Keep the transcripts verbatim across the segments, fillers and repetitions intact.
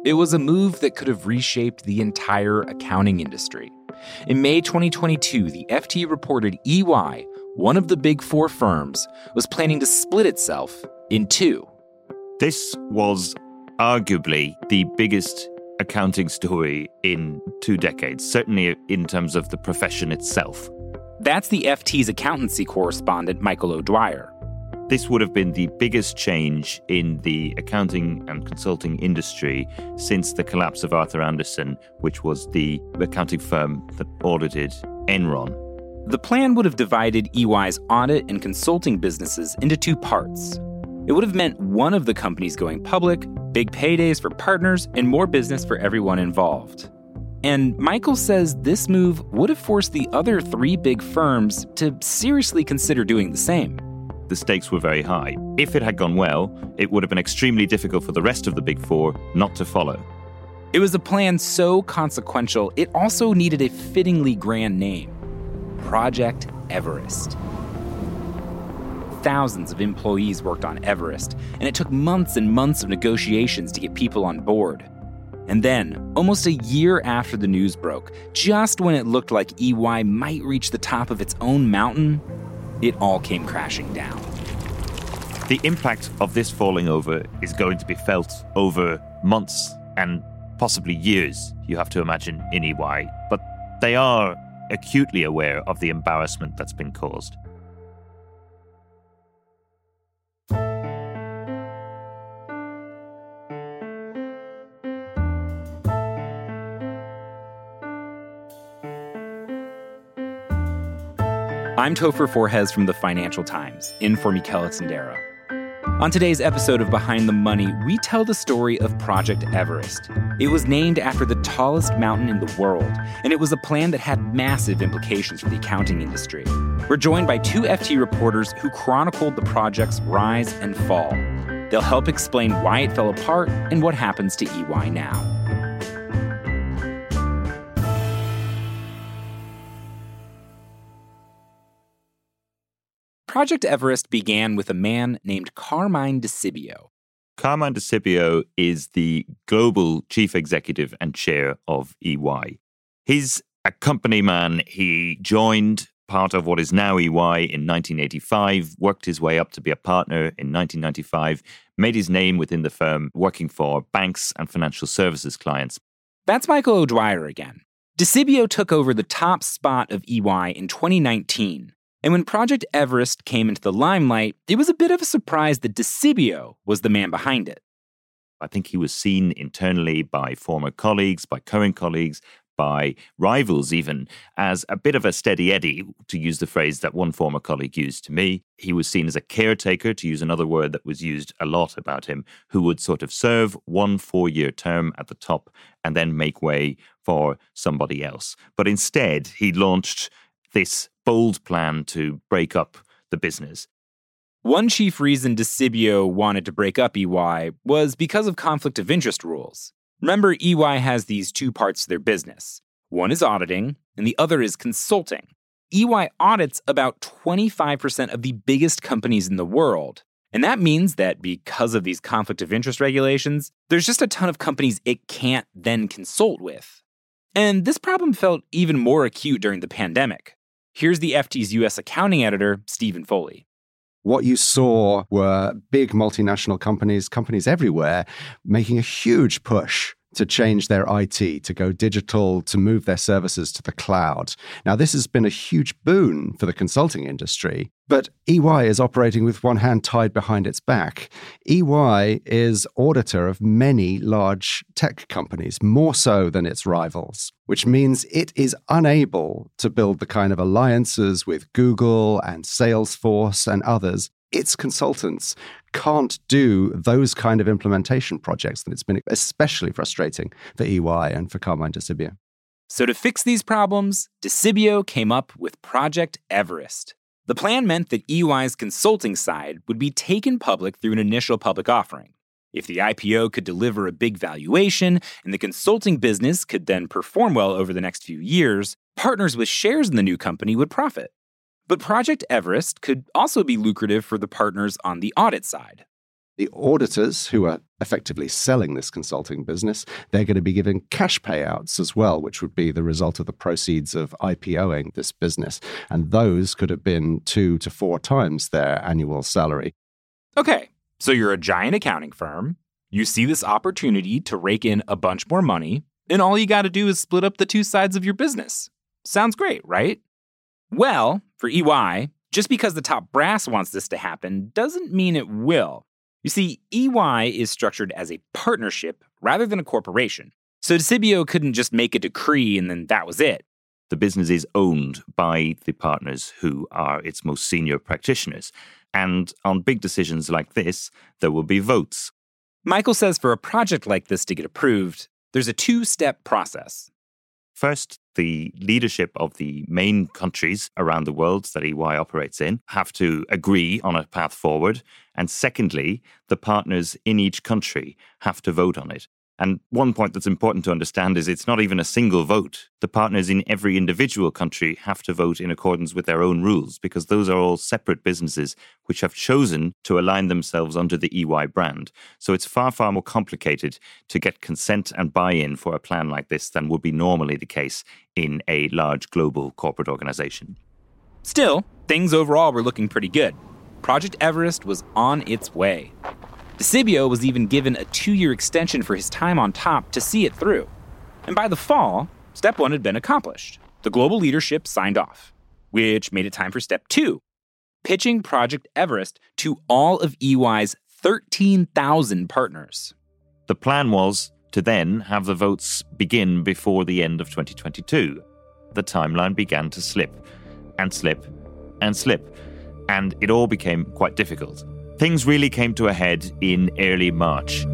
It was a move that could have reshaped the entire accounting industry. In May twenty twenty-two, the F T reported E Y, one of the big four firms, was planning to split itself in two. This was arguably the biggest accounting story in two decades, certainly in terms of the profession itself. That's the F T's accountancy correspondent, Michael O'Dwyer. This would have been the biggest change in the accounting and consulting industry since the collapse of Arthur Andersen, which was the accounting firm that audited Enron. The plan would have divided E Y's audit and consulting businesses into two parts. It would have meant one of the companies going public, big paydays for partners, and more business for everyone involved. And Michael says this move would have forced the other three big firms to seriously consider doing the same. The stakes were very high. If it had gone well, it would have been extremely difficult for the rest of the big four not to follow. It was a plan so consequential, it also needed a fittingly grand name: Project Everest. Thousands of employees worked on Everest, and it took months and months of negotiations to get people on board. And then, almost a year after the news broke, just when it looked like E Y might reach the top of its own mountain, it all came crashing down. The impact of this falling over is going to be felt over months and possibly years, you have to imagine, in E Y. But they are acutely aware of the embarrassment that's been caused. I'm Topher Forhecz from the Financial Times, in for Mikel Tsendera. On today's episode of Behind the Money, we tell the story of Project Everest. It was named after the tallest mountain in the world, and it was a plan that had massive implications for the accounting industry. We're joined by two F T reporters who chronicled the project's rise and fall. They'll help explain why it fell apart and what happens to E Y now. Project Everest began with a man named Carmine Di Sibio. Carmine Di Sibio is the global chief executive and chair of E Y. He's a company man. He joined part of what is now E Y in nineteen eighty-five, worked his way up to be a partner in nineteen ninety-five, made his name within the firm working for banks and financial services clients. That's Michael O'Dwyer again. Di Sibio took over the top spot of E Y in twenty nineteen. And when Project Everest came into the limelight, it was a bit of a surprise that Di Sibio was the man behind it. I think he was seen internally by former colleagues, by current colleagues, by rivals even, as a bit of a steady Eddie, to use the phrase that one former colleague used to me. He was seen as a caretaker, to use another word that was used a lot about him, who would sort of serve one four-year term at the top and then make way for somebody else. But instead, he launched this bold plan to break up the business. One chief reason Di Sibio wanted to break up E Y was because of conflict of interest rules. Remember, E Y has these two parts to their business. One is auditing, and the other is consulting. E Y audits about twenty-five percent of the biggest companies in the world. And that means that because of these conflict of interest regulations, there's just a ton of companies it can't then consult with. And this problem felt even more acute during the pandemic. Here's the F T's U S accounting editor, Stephen Foley. What you saw were big multinational companies, companies everywhere, making a huge push to change their I T, to go digital, to move their services to the cloud. Now, this has been a huge boon for the consulting industry, but E Y is operating with one hand tied behind its back. E Y is auditor of many large tech companies, more so than its rivals, which means it is unable to build the kind of alliances with Google and Salesforce and others. Its consultants can't do those kind of implementation projects, and it's been especially frustrating for E Y and for Carmine Di Sibio. So to fix these problems, Di Sibio came up with Project Everest. The plan meant that E Y's consulting side would be taken public through an initial public offering. If the I P O could deliver a big valuation and the consulting business could then perform well over the next few years, partners with shares in the new company would profit. But Project Everest could also be lucrative for the partners on the audit side. The auditors, who are effectively selling this consulting business, they're going to be given cash payouts as well, which would be the result of the proceeds of IPOing this business. And those could have been two to four times their annual salary. Okay, so you're a giant accounting firm. You see this opportunity to rake in a bunch more money, and all you got to do is split up the two sides of your business. Sounds great, right? Well, for E Y, just because the top brass wants this to happen doesn't mean it will. You see, E Y is structured as a partnership rather than a corporation. So Desibio couldn't just make a decree and then that was it. The business is owned by the partners who are its most senior practitioners. And on big decisions like this, there will be votes. Michael says for a project like this to get approved, there's a two-step process. First, the leadership of the main countries around the world that E Y operates in have to agree on a path forward. And secondly, the partners in each country have to vote on it. And one point that's important to understand is it's not even a single vote. The partners in every individual country have to vote in accordance with their own rules, because those are all separate businesses which have chosen to align themselves under the E Y brand. So it's far, far more complicated to get consent and buy-in for a plan like this than would be normally the case in a large global corporate organization. Still, things overall were looking pretty good. Project Everest was on its way. Desibio was even given a two-year extension for his time on top to see it through. And by the fall, step one had been accomplished. The global leadership signed off, which made it time for step two, pitching Project Everest to all of E Y's thirteen thousand partners. The plan was to then have the votes begin before the end of twenty twenty-two. The timeline began to slip and slip and slip, and it all became quite difficult. Things really came to a head in early March.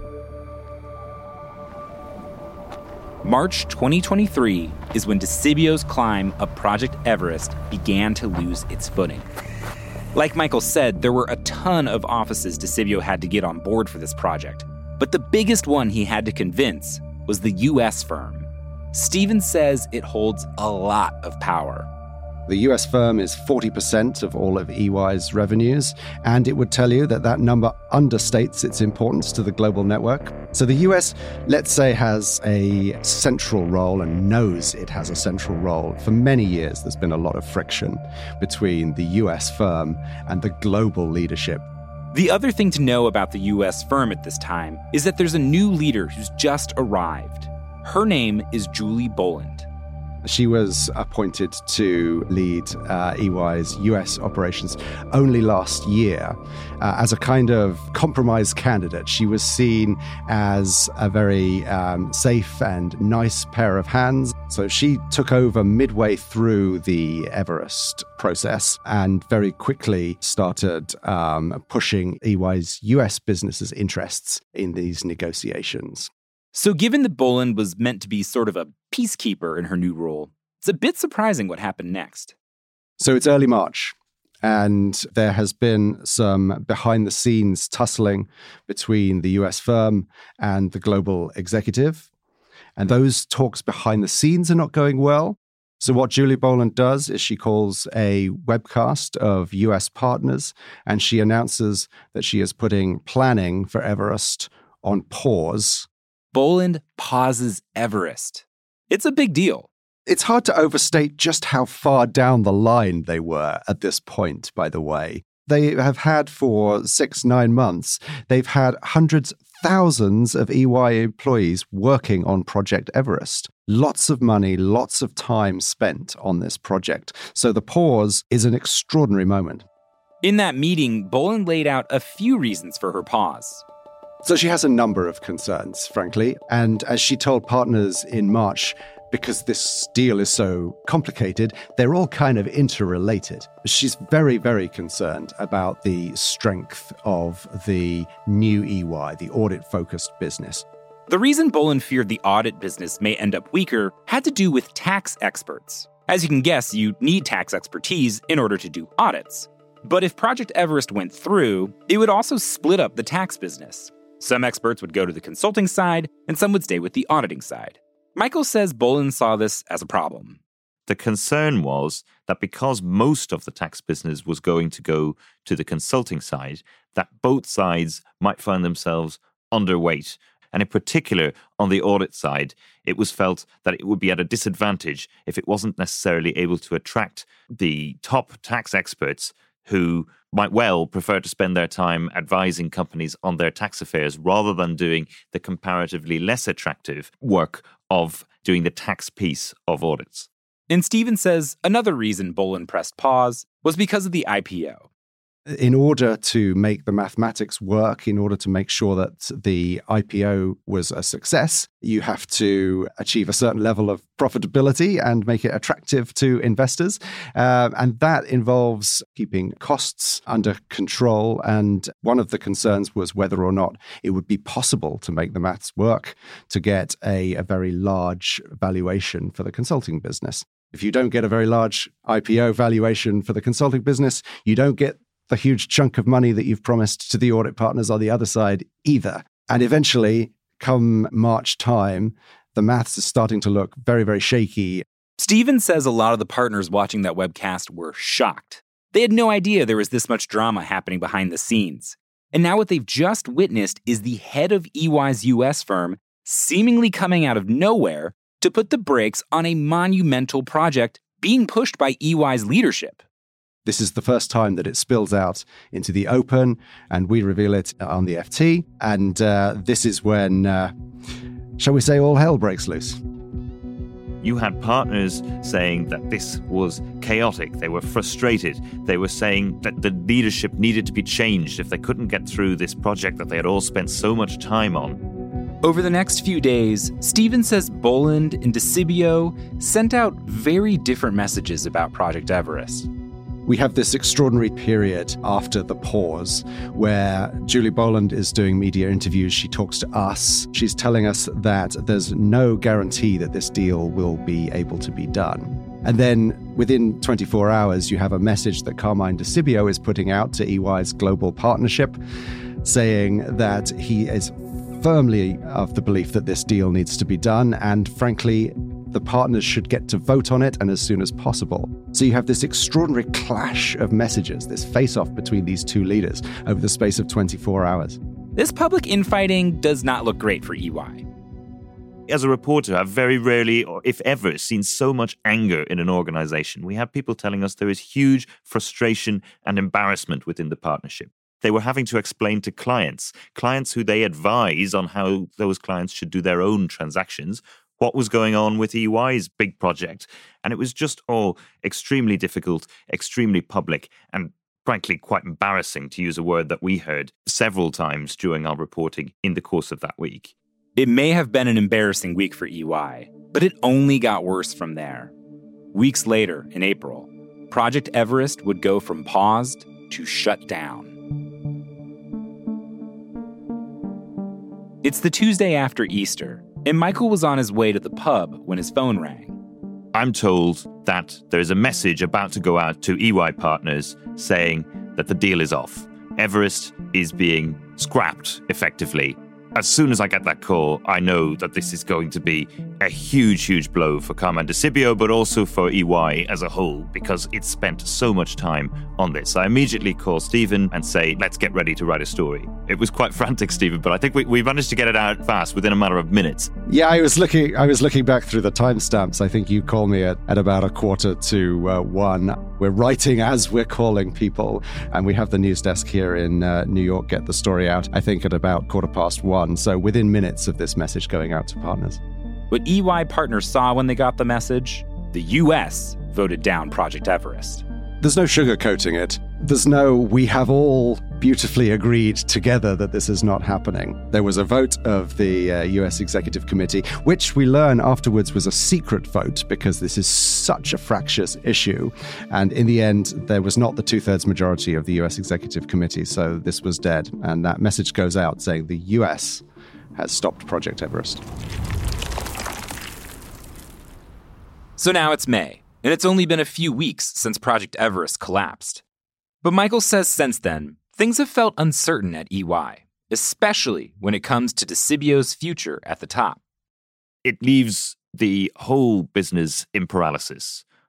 March twenty twenty-three is when Desibio's climb up Project Everest began to lose its footing. Like Michael said, there were a ton of offices Desibio had to get on board for this project. But the biggest one he had to convince was the U S firm. Stevens says it holds a lot of power. The U S firm is forty percent of all of E Y's revenues, and it would tell you that that number understates its importance to the global network. So the U S, let's say, has a central role and knows it has a central role. For many years, there's been a lot of friction between the U S firm and the global leadership. The other thing to know about the U S firm at this time is that there's a new leader who's just arrived. Her name is Julie Boland. She was appointed to lead uh, E Y's U S operations only last year uh, as a kind of compromise candidate. She was seen as a very um, safe and nice pair of hands. So she took over midway through the Everest process and very quickly started um, pushing E Y's U S business's interests in these negotiations. So given that Boland was meant to be sort of a peacekeeper in her new role, it's a bit surprising what happened next. So it's early March, and there has been some behind-the-scenes tussling between the U S firm and the global executive. And those talks behind the scenes are not going well. So what Julie Boland does is she calls a webcast of U S partners, and she announces that she is putting planning for Everest on pause. Boland pauses Everest. It's a big deal. It's hard to overstate just how far down the line they were at this point, by the way. They have had for six, nine months, they've had hundreds, thousands of E Y employees working on Project Everest. Lots of money, lots of time spent on this project. So the pause is an extraordinary moment. In that meeting, Boland laid out a few reasons for her pause. So she has a number of concerns, frankly. And as she told partners in March, because this deal is so complicated, they're all kind of interrelated. She's very, very concerned about the strength of the new E Y, the audit-focused business. The reason Boland feared the audit business may end up weaker had to do with tax experts. As you can guess, you need tax expertise in order to do audits. But if Project Everest went through, it would also split up the tax business. Some experts would go to the consulting side, and some would stay with the auditing side. Michael says Boland saw this as a problem. The concern was that because most of the tax business was going to go to the consulting side, that both sides might find themselves underweight. And in particular, on the audit side, it was felt that it would be at a disadvantage if it wasn't necessarily able to attract the top tax experts who might well prefer to spend their time advising companies on their tax affairs rather than doing the comparatively less attractive work of doing the tax piece of audits. And Stephen says another reason Boland pressed pause was because of the I P O. In order to make the mathematics work, in order to make sure that the I P O was a success, you have to achieve a certain level of profitability and make it attractive to investors. Uh, and that involves keeping costs under control. And one of the concerns was whether or not it would be possible to make the maths work to get a, a very large valuation for the consulting business. If you don't get a very large I P O valuation for the consulting business, you don't get the huge chunk of money that you've promised to the audit partners on the other side either. And eventually, come March time, the maths is starting to look very, very shaky. Stephen says a lot of the partners watching that webcast were shocked. They had no idea there was this much drama happening behind the scenes. And now what they've just witnessed is the head of E Y's U S firm seemingly coming out of nowhere to put the brakes on a monumental project being pushed by E Y's leadership. This is the first time that it spills out into the open, and we reveal it on the F T. And uh, this is when, uh, shall we say, all hell breaks loose. You had partners saying that this was chaotic. They were frustrated. They were saying that the leadership needed to be changed if they couldn't get through this project that they had all spent so much time on. Over the next few days, Stephen says Boland and DeCibio sent out very different messages about Project Everest. We have this extraordinary period after the pause where Julie Boland is doing media interviews. She talks to us. She's telling us that there's no guarantee that this deal will be able to be done. And then within twenty-four hours, you have a message that Carmine DeCibio is putting out to E Y's global partnership saying that he is firmly of the belief that this deal needs to be done. And frankly, the partners should get to vote on it and as soon as possible. So you have this extraordinary clash of messages, this face-off between these two leaders over the space of twenty-four hours. This public infighting does not look great for E Y. As a reporter, I've very rarely, or if ever, seen so much anger in an organization. We have people telling us there is huge frustration and embarrassment within the partnership. They were having to explain to clients, clients who they advise on how those clients should do their own transactions, what was going on with E Y's big project. And it was just all extremely difficult, extremely public, and frankly quite embarrassing, to use a word that we heard several times during our reporting in the course of that week. It may have been an embarrassing week for E Y, but it only got worse from there. Weeks later, in April, Project Everest would go from paused to shut down. It's the Tuesday after Easter, and Michael was on his way to the pub when his phone rang. I'm told that there is a message about to go out to E Y partners saying that the deal is off. Everest is being scrapped, effectively. As soon as I get that call, I know that this is going to be a huge, huge blow for Carmine DeCibio, but also for E Y as a whole, because it's spent so much time on this. I immediately call Stephen and say, let's get ready to write a story. It was quite frantic, Stephen, but I think we, we managed to get it out fast within a matter of minutes. Yeah, I was looking I was looking back through the timestamps. I think you called me at, at about a quarter to uh, one. We're writing as we're calling people, and we have the news desk here in uh, New York get the story out, I think, at about quarter past one. So within minutes of this message going out to partners. What E Y partners saw when they got the message, the U S voted down Project Everest. There's no sugarcoating it. There's no, we have all beautifully agreed together that this is not happening. There was a vote of the uh, U S Executive Committee, which we learn afterwards was a secret vote because this is such a fractious issue. And in the end, there was not the two-thirds majority of the U S Executive Committee, so this was dead. And that message goes out saying the U S has stopped Project Everest. So now it's May, and it's only been a few weeks since Project Everest collapsed. But Michael says since then, things have felt uncertain at E Y, especially when it comes to DeCibio's future at the top. It leaves the whole business in paralysis.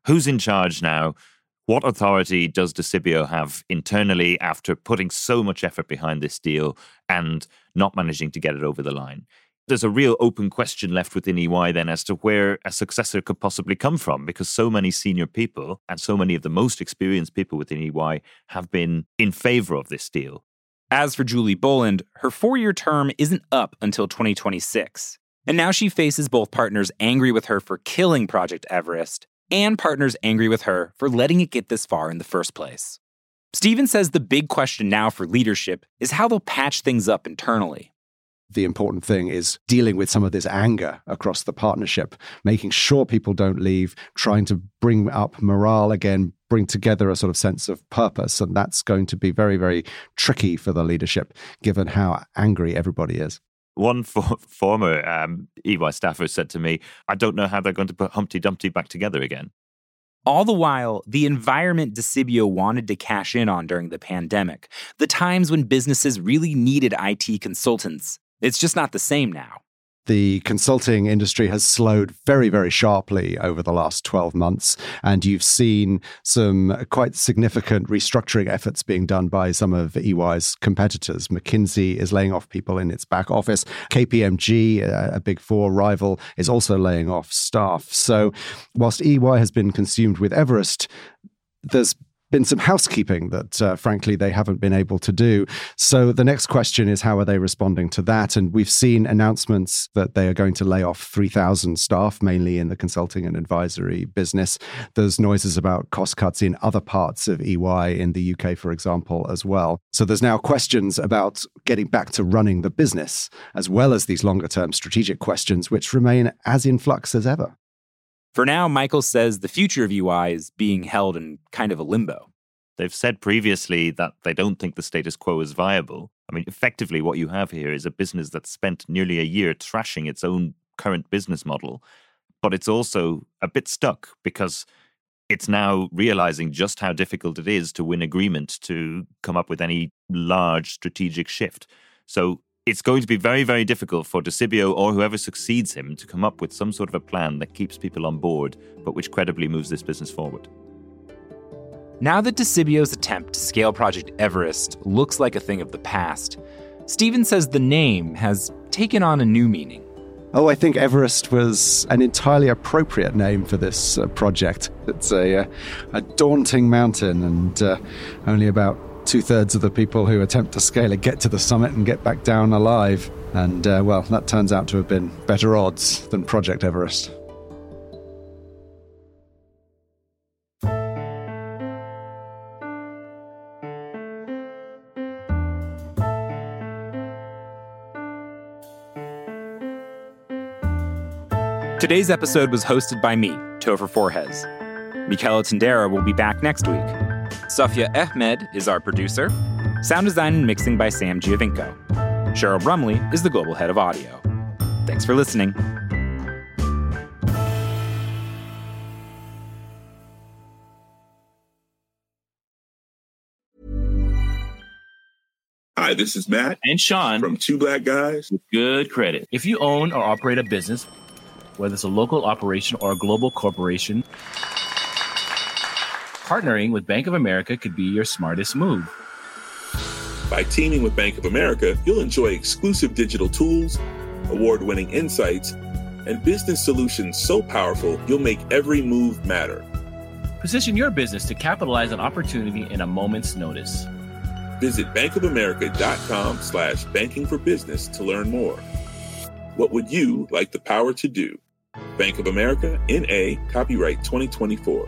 Who's in charge now? What authority does Decibeo have internally after putting so much effort behind this deal and not managing to get it over the line? There's a real open question left within E Y then as to where a successor could possibly come from, because so many senior people and so many of the most experienced people within E Y have been in favor of this deal. As for Julie Boland, her four-year term isn't up until twenty twenty-six. And now she faces both partners angry with her for killing Project Everest and partners angry with her for letting it get this far in the first place. Steven says the big question now for leadership is how they'll patch things up internally. The important thing is dealing with some of this anger across the partnership, making sure people don't leave, trying to bring up morale again, bring together a sort of sense of purpose. And that's going to be very, very tricky for the leadership, given how angry everybody is. One for, former um, E Y staffer said to me, I don't know how they're going to put Humpty Dumpty back together again. All the while, the environment Decibeo wanted to cash in on during the pandemic, the times when businesses really needed I T consultants, it's just not the same now. The consulting industry has slowed very, very sharply over the last twelve months. And you've seen some quite significant restructuring efforts being done by some of E Y's competitors. McKinsey is laying off people in its back office. K P M G, a Big Four rival, is also laying off staff. So whilst E Y has been consumed with Everest, there's been some housekeeping that, uh, frankly, they haven't been able to do. So the next question is, how are they responding to that? And we've seen announcements that they are going to lay off three thousand staff, mainly in the consulting and advisory business. There's noises about cost cuts in other parts of E Y, in the U K, for example, as well. So there's now questions about getting back to running the business, as well as these longer-term strategic questions, which remain as in flux as ever. For now, Michael says the future of E Y is being held in kind of a limbo. They've said previously that they don't think the status quo is viable. I mean, effectively, what you have here is a business that's spent nearly a year trashing its own current business model, but it's also a bit stuck because it's now realizing just how difficult it is to win agreement to come up with any large strategic shift. So it's going to be very, very difficult for Decibeo or whoever succeeds him to come up with some sort of a plan that keeps people on board, but which credibly moves this business forward. Now that Decibeo's attempt to scale Project Everest looks like a thing of the past, Steven says the name has taken on a new meaning. Oh, I think Everest was an entirely appropriate name for this uh, project. It's a, uh, a daunting mountain, and uh, only about two-thirds of the people who attempt to scale it get to the summit and get back down alive. And, uh, well, that turns out to have been better odds than Project Everest. Today's episode was hosted by me, Topher Forhecz. Michaela Tindera will be back next week. Safia Ahmed is our producer. Sound design and mixing by Sam Giovinco. Cheryl Brumley is the global head of audio. Thanks for listening. Hi, this is Matt and Sean from Two Black Guys with Good Credit. If you own or operate a business, whether it's a local operation or a global corporation, partnering with Bank of America could be your smartest move. By teaming with Bank of America, you'll enjoy exclusive digital tools, award-winning insights, and business solutions so powerful you'll make every move matter. Position your business to capitalize on opportunity in a moment's notice. Visit bankofamerica.com slash banking for business to learn more. What would you like the power to do? Bank of America, N A, copyright twenty twenty-four.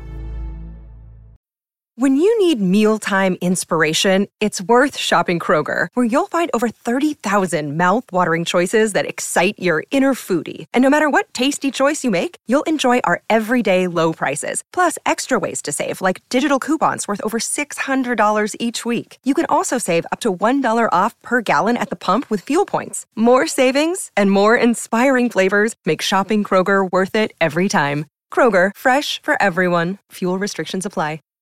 When you need mealtime inspiration, it's worth shopping Kroger, where you'll find over thirty thousand mouth-watering choices that excite your inner foodie. And no matter what tasty choice you make, you'll enjoy our everyday low prices, plus extra ways to save, like digital coupons worth over six hundred dollars each week. You can also save up to one dollar off per gallon at the pump with fuel points. More savings and more inspiring flavors make shopping Kroger worth it every time. Kroger, fresh for everyone. Fuel restrictions apply.